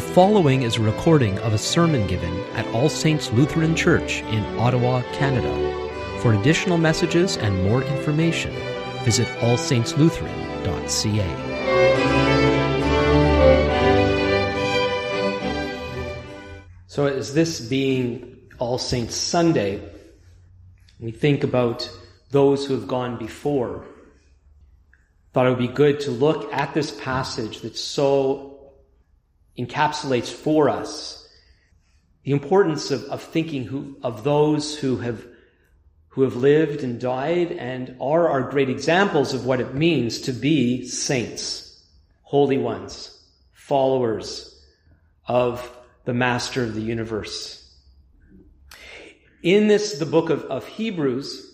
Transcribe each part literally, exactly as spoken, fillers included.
following is a recording of a sermon given at All Saints Lutheran Church in Ottawa, Canada. For additional messages and more information, visit all saints lutheran dot c a. So as this being All Saints Sunday, we think about those who have gone before. Thought it would be good to look at this passage that so encapsulates for us the importance of, of thinking who, of those who have who have lived and died and are our great examples of what it means to be saints, holy ones, followers of the Master of the universe. In this, the book of, of Hebrews,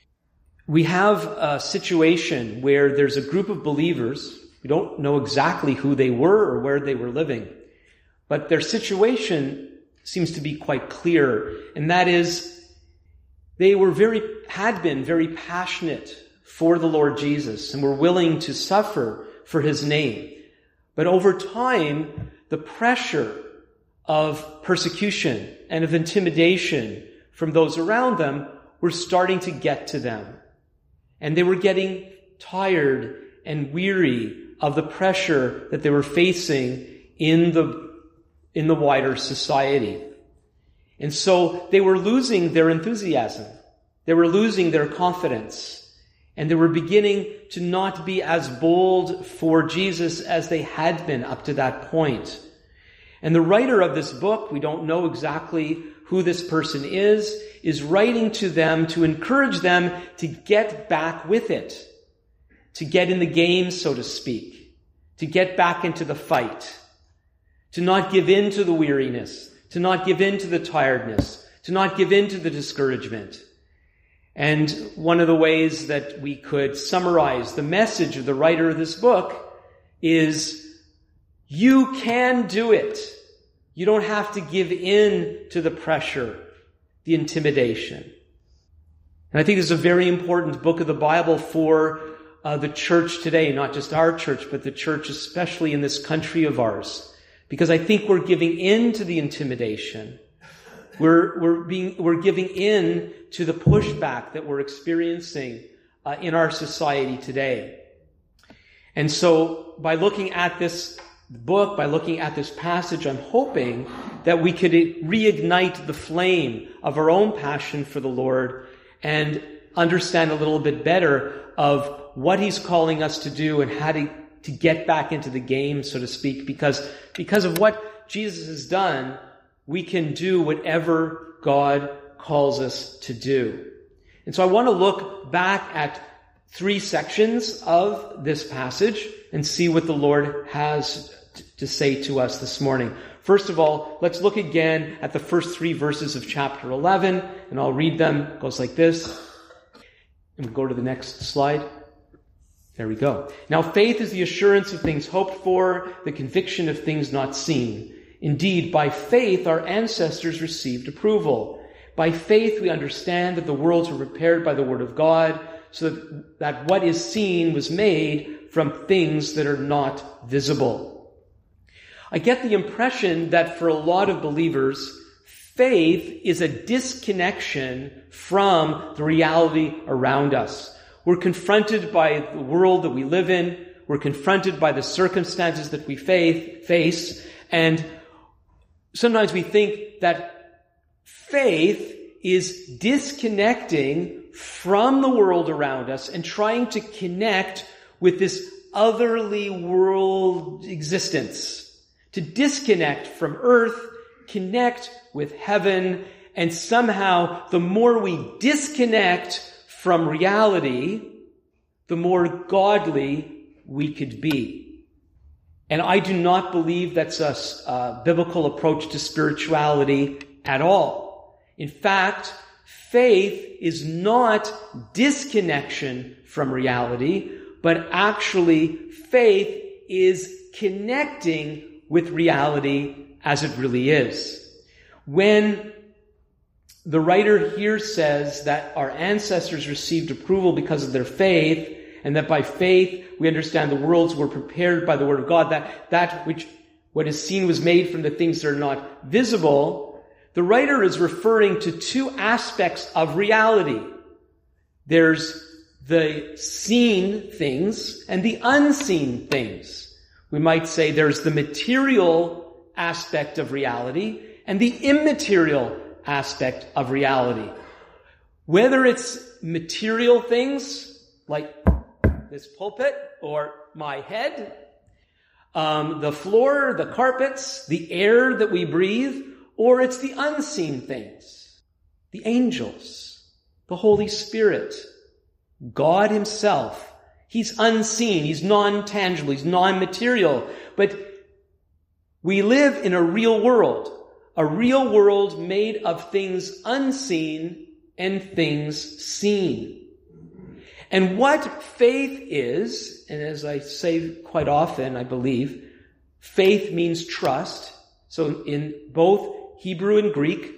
we have a situation where there's a group of believers. We don't know exactly who they were or where they were living, but their situation seems to be quite clear, and that is they were very, had been very passionate for the Lord Jesus and were willing to suffer for his name. But over time, the pressure of persecution and of intimidation from those around them were starting to get to them. And they were getting tired and weary of the pressure that they were facing in the, in the wider society. And so they were losing their enthusiasm. They were losing their confidence. And they were beginning to not be as bold for Jesus as they had been up to that point. And the writer of this book, we don't know exactly who this person is, is writing to them to encourage them to get back with it, to get in the game, so to speak, to get back into the fight, to not give in to the weariness, to not give in to the tiredness, to not give in to the discouragement. And one of the ways that we could summarize the message of the writer of this book is, you can do it. You don't have to give in to the pressure, the intimidation. And I think this is a very important book of the Bible for uh, the church today, not just our church, but the church especially in this country of ours. Because I think we're giving in to the intimidation. We're, we're being, we're giving in to the pushback that we're experiencing uh, in our society today. And so by looking at this book, by looking at this passage, I'm hoping that we could reignite the flame of our own passion for the Lord and understand a little bit better of what he's calling us to do and how to, to get back into the game, so to speak, because, because of what Jesus has done, we can do whatever God calls us to do. And so I want to look back at three sections of this passage and see what the Lord has to say to us this morning. First of all, let's look again at the first three verses of chapter eleven, and I'll read them. It goes like this. And we'll go to the next slide. There we go. Now faith is the assurance of things hoped for, the conviction of things not seen. Indeed, by faith our ancestors received approval. By faith we understand that the worlds were prepared by the word of God, so that, that what is seen was made from things that are not visible. I get the impression that for a lot of believers, faith is a disconnection from the reality around us. We're confronted by the world that we live in. We're confronted by the circumstances that we face. And sometimes we think that faith is disconnecting from the world around us and trying to connect with this otherly world existence. To disconnect from earth, connect with heaven, and somehow the more we disconnect from reality, the more godly we could be. And I do not believe that's a, a biblical approach to spirituality at all. In fact, faith is not disconnection from reality, but actually faith is connecting with reality as it really is. When the writer here says that our ancestors received approval because of their faith, and that by faith we understand the worlds were prepared by the word of God, that, that which what is seen was made from the things that are not visible, the writer is referring to two aspects of reality. There's the seen things and the unseen things. We might say there's the material aspect of reality and the immaterial aspect of reality. Whether it's material things like this pulpit or my head, um, the floor, the carpets, the air that we breathe, or it's the unseen things, the angels, the Holy Spirit, God himself. He's unseen, he's non-tangible, he's non-material, but we live in a real world, a real world made of things unseen and things seen. And what faith is, and as I say quite often, I believe, faith means trust. So in both Hebrew and Greek,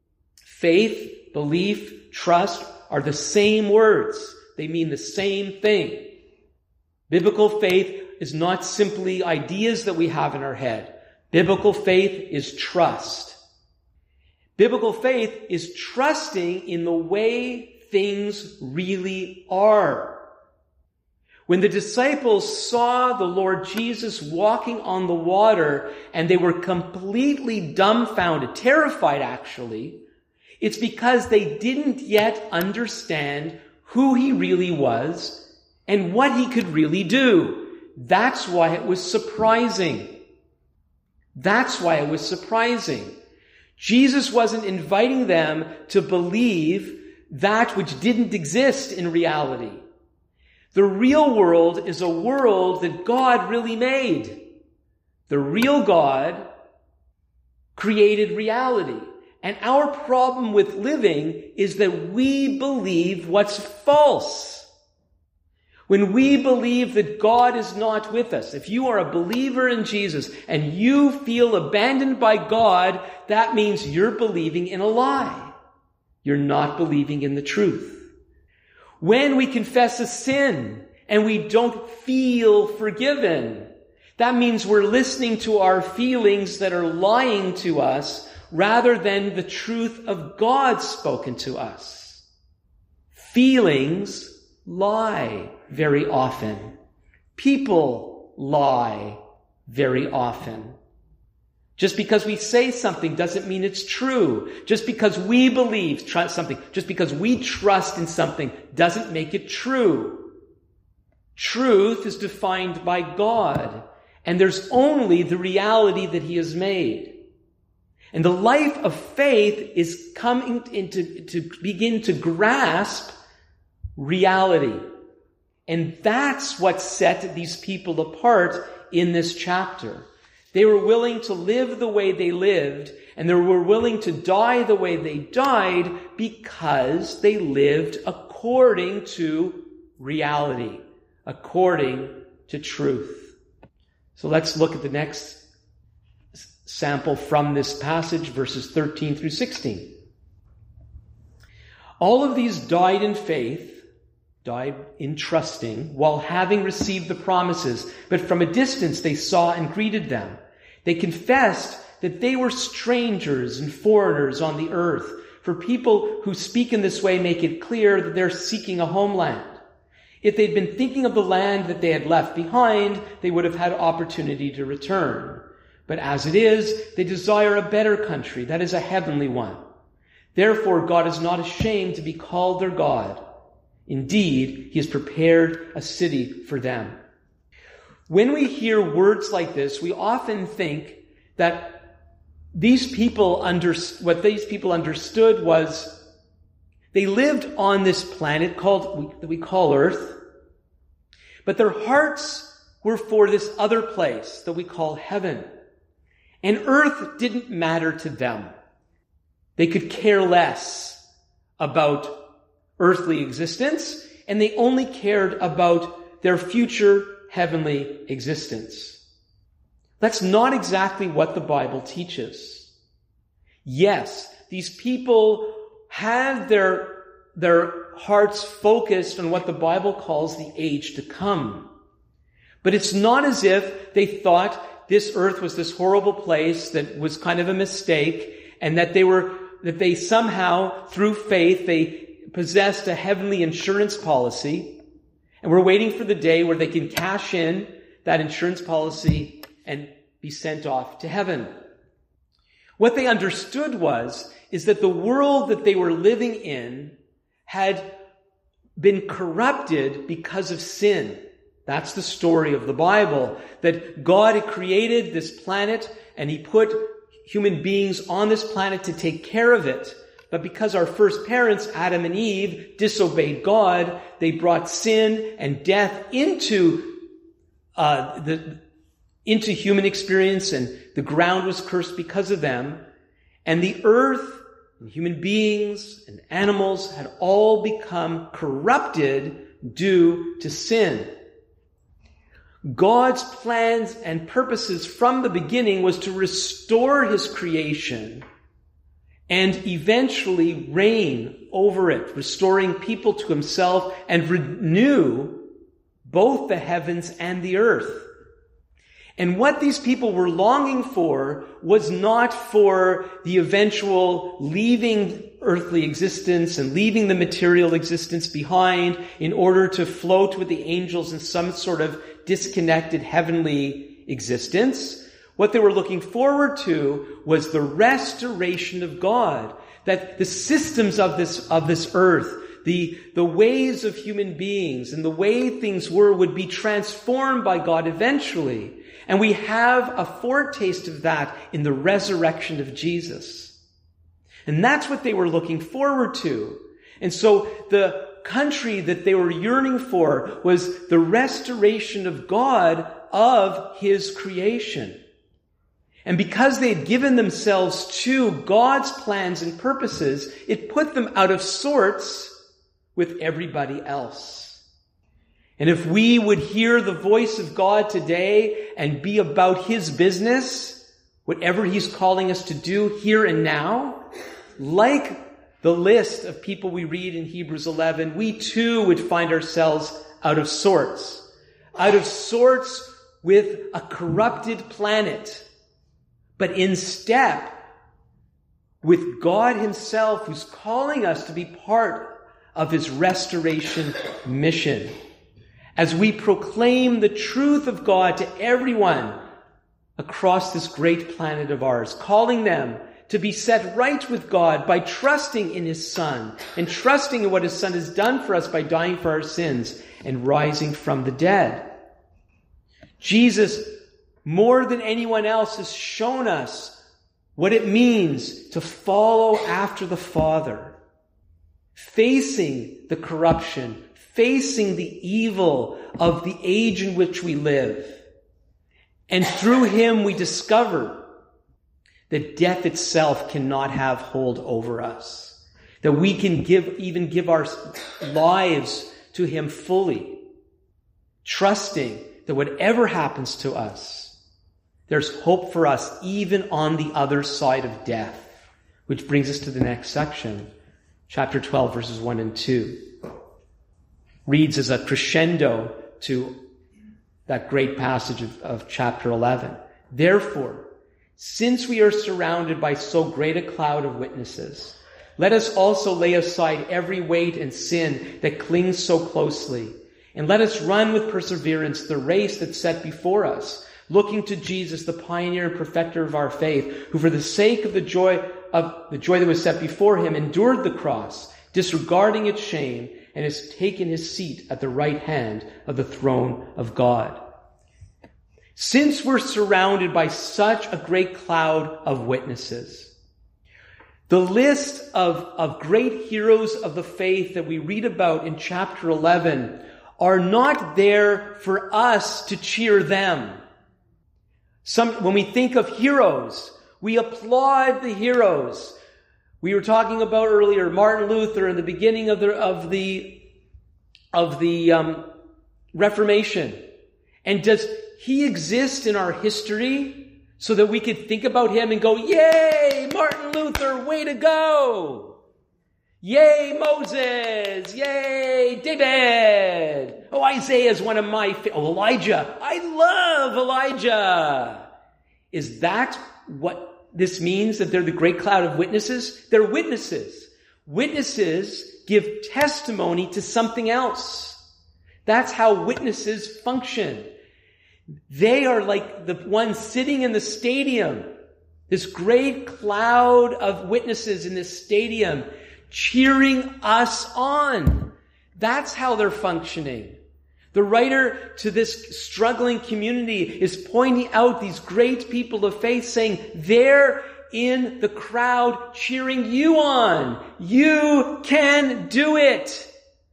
faith, belief, trust are the same words. They mean the same thing. Biblical faith is not simply ideas that we have in our head. Biblical faith is trust. Biblical faith is trusting in the way things really are. When the disciples saw the Lord Jesus walking on the water and they were completely dumbfounded, terrified actually, it's because they didn't yet understand who he really was and what he could really do. That's why it was surprising. That's why it was surprising. Jesus wasn't inviting them to believe that which didn't exist in reality. The real world is a world that God really made. The real God created reality. And our problem with living is that we believe what's false. When we believe that God is not with us, if you are a believer in Jesus and you feel abandoned by God, that means you're believing in a lie. You're not believing in the truth. When we confess a sin and we don't feel forgiven, that means we're listening to our feelings that are lying to us rather than the truth of God spoken to us. Feelings lie very often. People lie very often. Just because we say something doesn't mean it's true. Just because we believe trust something, just because we trust in something doesn't make it true. Truth is defined by God, and there's only the reality that he has made. And the life of faith is coming into to begin to grasp reality. And that's what set these people apart in this chapter. They were willing to live the way they lived, and they were willing to die the way they died because they lived according to reality, according to truth. So let's look at the next sample from this passage, verses thirteen through sixteen. All of these died in faith, died in trusting, while having received the promises, but from a distance they saw and greeted them. They confessed that they were strangers and foreigners on the earth, for people who speak in this way make it clear that they're seeking a homeland. If they'd been thinking of the land that they had left behind, they would have had opportunity to return. But as it is, they desire a better country, that is a heavenly one. Therefore, God is not ashamed to be called their God. Indeed, he has prepared a city for them. When we hear words like this, we often think that these people under, what these people understood was they lived on this planet called, that we call Earth, but their hearts were for this other place that we call heaven. And Earth didn't matter to them. They could care less about earthly existence, and they only cared about their future heavenly existence. That's not exactly what the Bible teaches. Yes, these people had their, their hearts focused on what the Bible calls the age to come. But it's not as if they thought this earth was this horrible place that was kind of a mistake, and that they were, that they somehow, through faith, they possessed a heavenly insurance policy, and we're waiting for the day where they can cash in that insurance policy and be sent off to heaven. What they understood was, is that the world that they were living in had been corrupted because of sin. That's the story of the Bible, that God had created this planet and he put human beings on this planet to take care of it. But because our first parents, Adam and Eve, disobeyed God, they brought sin and death into uh, the into human experience, and the ground was cursed because of them. And the earth and human beings and animals had all become corrupted due to sin. God's plans and purposes from the beginning was to restore his creation and eventually reign over it, restoring people to himself and renew both the heavens and the earth. And what these people were longing for was not for the eventual leaving earthly existence and leaving the material existence behind in order to float with the angels in some sort of disconnected heavenly existence. What they were looking forward to was the restoration of God, that the systems of this, of this earth, the, the ways of human beings and the way things were would be transformed by God eventually. And we have a foretaste of that in the resurrection of Jesus. And that's what they were looking forward to. And so the country that they were yearning for was the restoration of God of his creation. And because they had given themselves to God's plans and purposes, it put them out of sorts with everybody else. And if we would hear the voice of God today and be about his business, whatever he's calling us to do here and now, like the list of people we read in Hebrews eleven, we too would find ourselves out of sorts. Out of sorts with a corrupted planet, but in step with God himself, who's calling us to be part of his restoration mission. As we proclaim the truth of God to everyone across this great planet of ours, calling them to be set right with God by trusting in his Son and trusting in what his Son has done for us by dying for our sins and rising from the dead. Jesus, more than anyone else, has shown us what it means to follow after the Father, facing the corruption, facing the evil of the age in which we live. And through him we discover that death itself cannot have hold over us. That we can give, even give our lives to him fully, trusting that whatever happens to us, there's hope for us even on the other side of death. Which brings us to the next section, chapter twelve, verses one and two. Reads as a crescendo to that great passage of, of chapter eleven. Therefore, since we are surrounded by so great a cloud of witnesses, let us also lay aside every weight and sin that clings so closely, and let us run with perseverance the race that's set before us, looking to Jesus, the pioneer and perfecter of our faith, who for the sake of the joy of the joy that was set before him endured the cross, disregarding its shame, and has taken his seat at the right hand of the throne of God. Since we're surrounded by such a great cloud of witnesses, the list of, of great heroes of the faith that we read about in chapter eleven are not there for us to cheer them. Some, when we think of heroes, we applaud the heroes. We were talking about earlier Martin Luther in the beginning of the of the of the um, Reformation. And does he exist in our history so that we could think about him and go, "Yay, Martin Luther, way to go! Yay, Moses! Yay, David! Oh, Isaiah is one of my fa- oh, Elijah. I love Elijah. Is that what this means, that they're the great cloud of witnesses? They're witnesses. Witnesses give testimony to something else. That's how witnesses function. They are like the ones sitting in the stadium, this great cloud of witnesses in this stadium, cheering us on. That's how they're functioning. The writer to this struggling community is pointing out these great people of faith, saying they're in the crowd cheering you on. You can do it.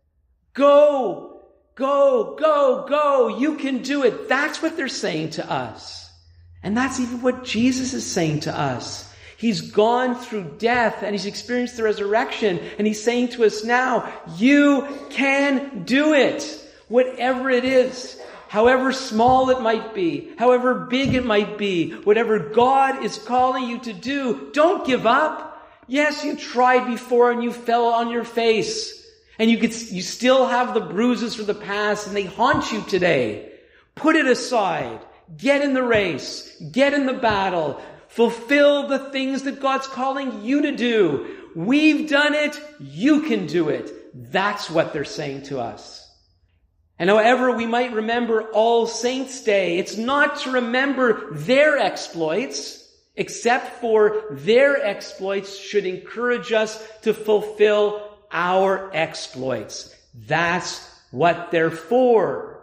Go, go, go, go. You can do it. That's what they're saying to us. And that's even what Jesus is saying to us. He's gone through death and he's experienced the resurrection. And he's saying to us now, you can do it. Whatever it is, however small it might be, however big it might be, whatever God is calling you to do, don't give up. Yes, you tried before and you fell on your face. And you could, you still have the bruises from the past and they haunt you today. Put it aside. Get in the race. Get in the battle. Fulfill the things that God's calling you to do. We've done it. You can do it. That's what they're saying to us. And however we might remember All Saints' Day, it's not to remember their exploits, except for their exploits should encourage us to fulfill our exploits. That's what they're for.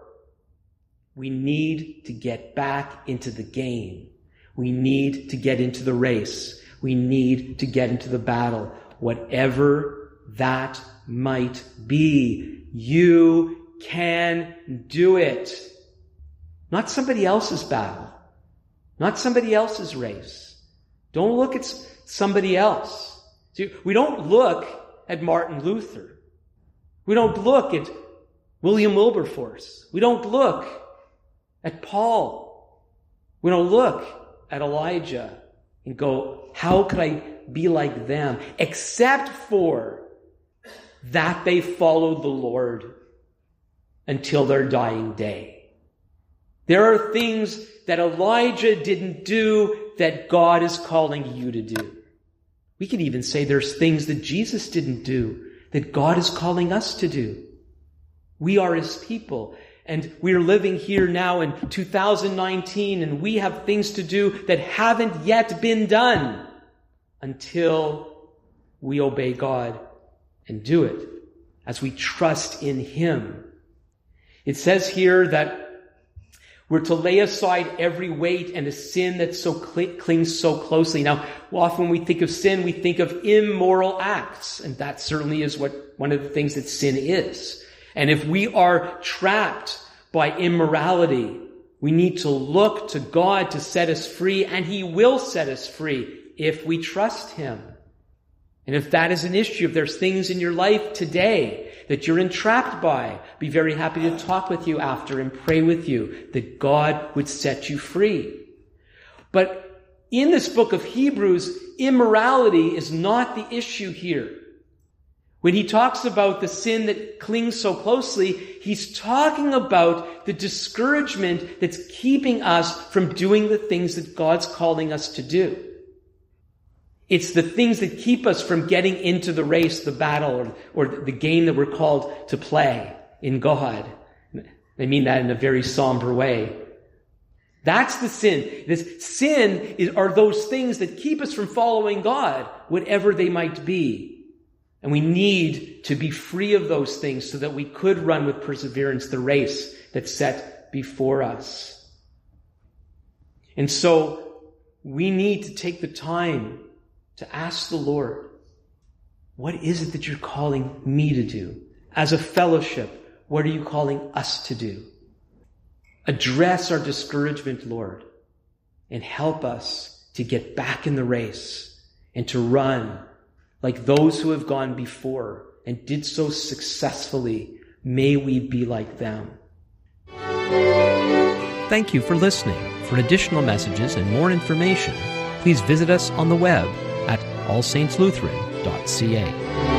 We need to get back into the game. We need to get into the race. We need to get into the battle. Whatever that might be, you can do it. Not somebody else's battle. Not somebody else's race. Don't look at somebody else. See, we don't look at Martin Luther. We don't look at William Wilberforce. We don't look at Paul. We don't look at Elijah and go, how could I be like them? Except for that they followed the Lord until their dying day. There are things that Elijah didn't do that God is calling you to do. We can even say there's things that Jesus didn't do that God is calling us to do. We are his people, and we are living here now in two thousand nineteen, and we have things to do that haven't yet been done until we obey God and do it as we trust in him. It says here that we're to lay aside every weight and a sin that so cl- clings so closely. Now, often when we think of sin, we think of immoral acts, and that certainly is what one of the things that sin is. And if we are trapped by immorality, we need to look to God to set us free, and he will set us free if we trust him. And if that is an issue, if there's things in your life today that you're entrapped by, be very happy to talk with you after and pray with you that God would set you free. But in this book of Hebrews, immorality is not the issue here. When he talks about the sin that clings so closely, he's talking about the discouragement that's keeping us from doing the things that God's calling us to do. It's the things that keep us from getting into the race, the battle, or, or the game that we're called to play in God. I mean that in a very somber way. That's the sin. This sin is, are those things that keep us from following God, whatever they might be. And we need to be free of those things so that we could run with perseverance the race that's set before us. And so we need to take the time to ask the Lord, what is it that you're calling me to do? As a fellowship, what are you calling us to do? Address our discouragement, Lord, and help us to get back in the race and to run like those who have gone before and did so successfully. May we be like them. Thank you for listening. For additional messages and more information, please visit us on the web at all saints lutheran dot c a.